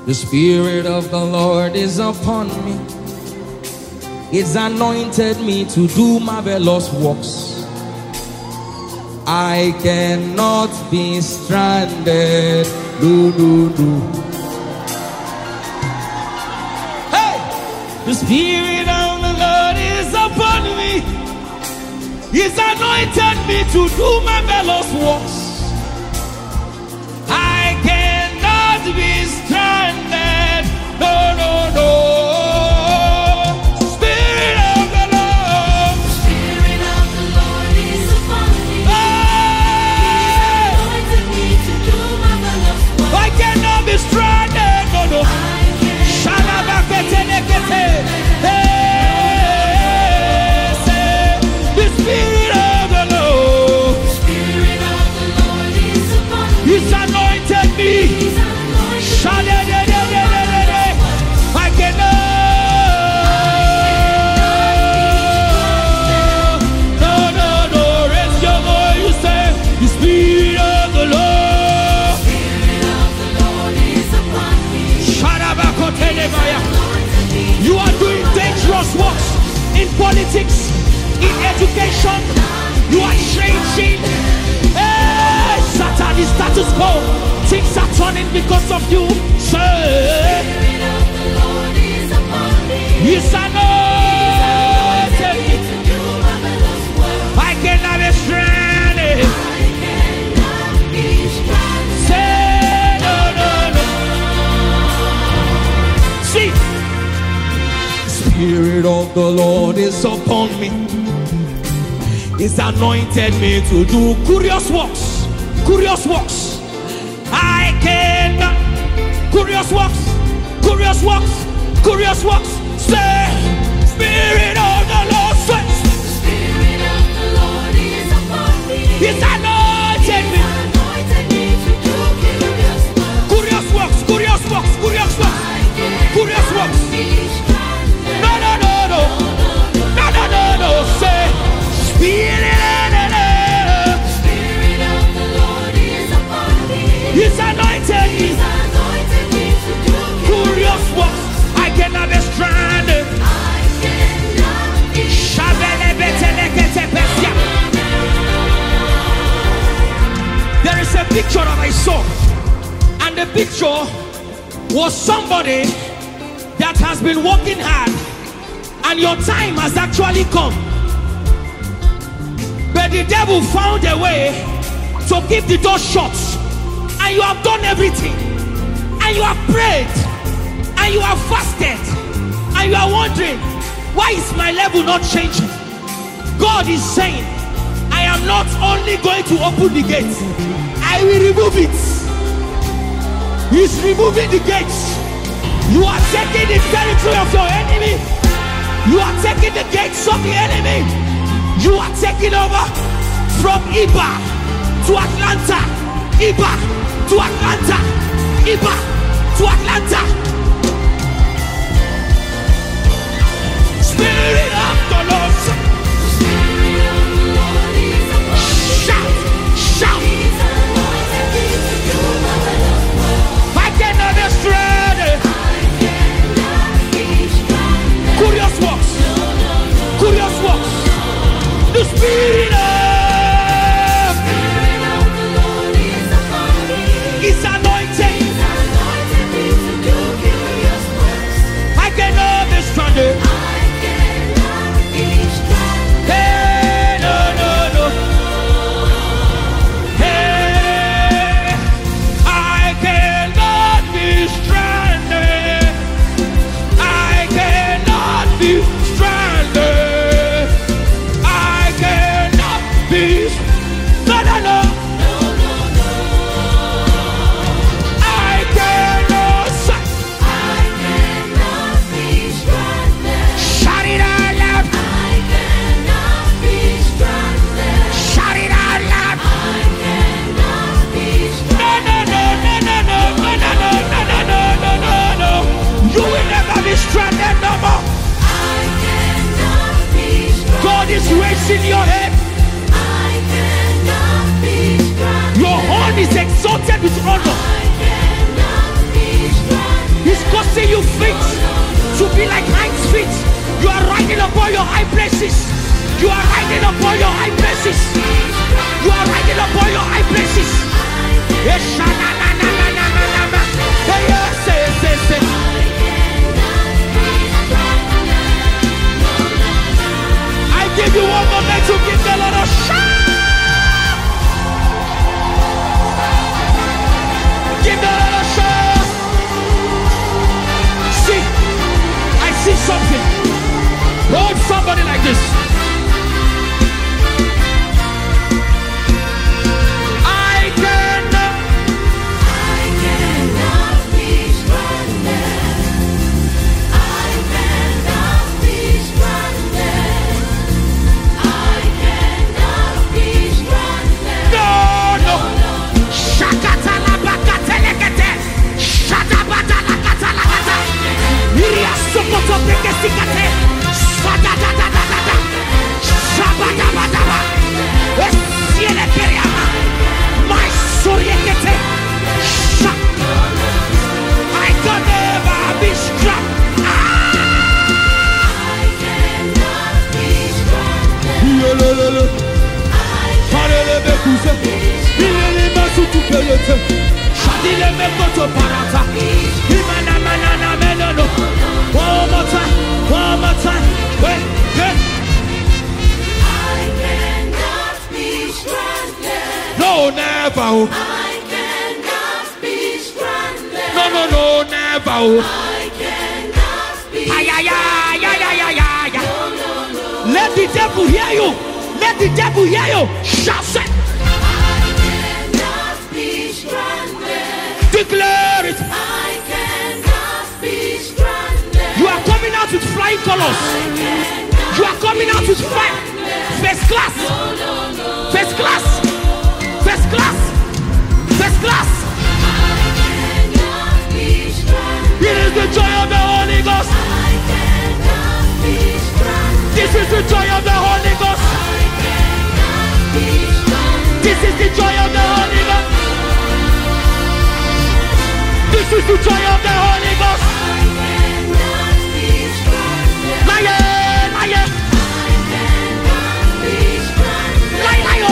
The Spirit of the Lord is upon me. It's anointed me to do marvelous works. I cannot be stranded. Hey! The Spirit of the Lord is upon me. He's anointed me to do marvelous works. I cannot be stranded. No. Spirit of the Lord. The Spirit of the Lord is upon me. He's anointed me to do marvelous works. I cannot be stranded. No. The Spirit of the Lord. The Spirit of the Lord is upon me. He's anointed me. He's anointed me. I cannot. No. Raise your voice. You say, the Spirit of the Lord. The Spirit of the Lord is upon me. You are doing dangerous works in politics, in education. You are changing. Hey, Satan, the status quo. Things are turning because of you. Say, The Spirit of the Lord is upon me. He's anointed me. To do marvelous works. I cannot be stranded. I cannot be stranded. Say, no. See, the Spirit of the Lord is upon me. He's anointed me to do curious works. I cannot. Curious works. Say, Spirit of the Lord. Say, The Spirit of the Lord is upon me. He's anointed me. Anointed me to do curious works. Curious works. I cannot be stranded. No. Say, Spirit of the Lord. The Spirit of the Lord is upon me. He's anointed me. He's anointed me to do Curious works. I cannot be stranded. I cannot be There is a picture that I saw, and the picture was somebody that has been working hard, and your time has actually come, but the devil found a way to keep the door shut, and you have done everything, and you have prayed, and you have fasted, and you are wondering, why is my level not changing? God is saying, I am not only going to open the gates, I will remove it. He's removing the gates. You are taking the territory of your enemy. You are taking the gates of the enemy. You are taking over from Iba to Atlanta. Iba to Atlanta. Iba to Atlanta. Spirit of the Lord. The Spirit of the Lord is upon me. Shout. He's anointed me to do marvelous works. I cannot be stranded. I cannot be stranded. Curious works. The Spirit of The Lord is upon me. is anointed. He's anointed me to do curious works. I cannot be stranded. I cannot be stranded. Hey, no. Hey, I cannot be stranded. I cannot be stranded. I cannot be. No. I cannot say. I cannot be stranded. Shout it out loud. I cannot be stranded. Shout it out loud. I cannot be stranded. No. You will never be stranded no more. I cannot be stranded. God is raising your head. I cannot be stranded. Your horn is exalted with honor. I cannot be stranded. you feet to be like hinds feet. You are riding upon your high places. You are riding upon your high places. You are riding upon your high places. Yes, I give you one moment to give the Lord a shout. Give the Lord a shout. See, I see something. Hold somebody like this. I cannot be stranded. I cannot be stranded. I cannot be stranded. No. Shakatalabakatelekete. Shadabatalakatalakata. Iria sokoto brekesikate. Sadadadadadada. Shabadabadaba. Esiele periama. My soriekete. I can never be struck. I cannot be stranded. One more time. Wait. I cannot be stranded. No, never. I cannot be stranded. No, never. I cannot be Ay. Let the devil hear you. Let the devil hear you. Shout it. I cannot be stranded. Declare it. I cannot be stranded. You are coming out with flying colors. You are coming out with fire. First class. First class. First class. First class. I cannot be stranded. It is the joy of the Holy Ghost. I cannot be stranded. This is the joy of the Holy Ghost. I cannot be stranded. This is the joy of the Holy Ghost. This is the joy of the Holy Ghost. I cannot be stranded. Lion. I cannot be stranded. Lion.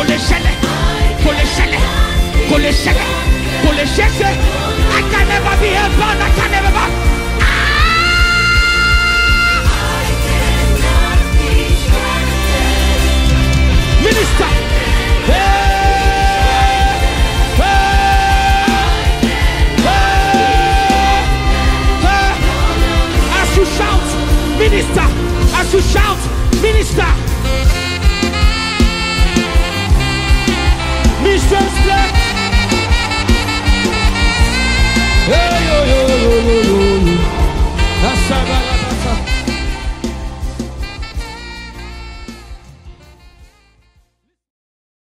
Koleshele. I can never be held bound. I can never bound. I cannot be stranded. Minister. As you shout, minister.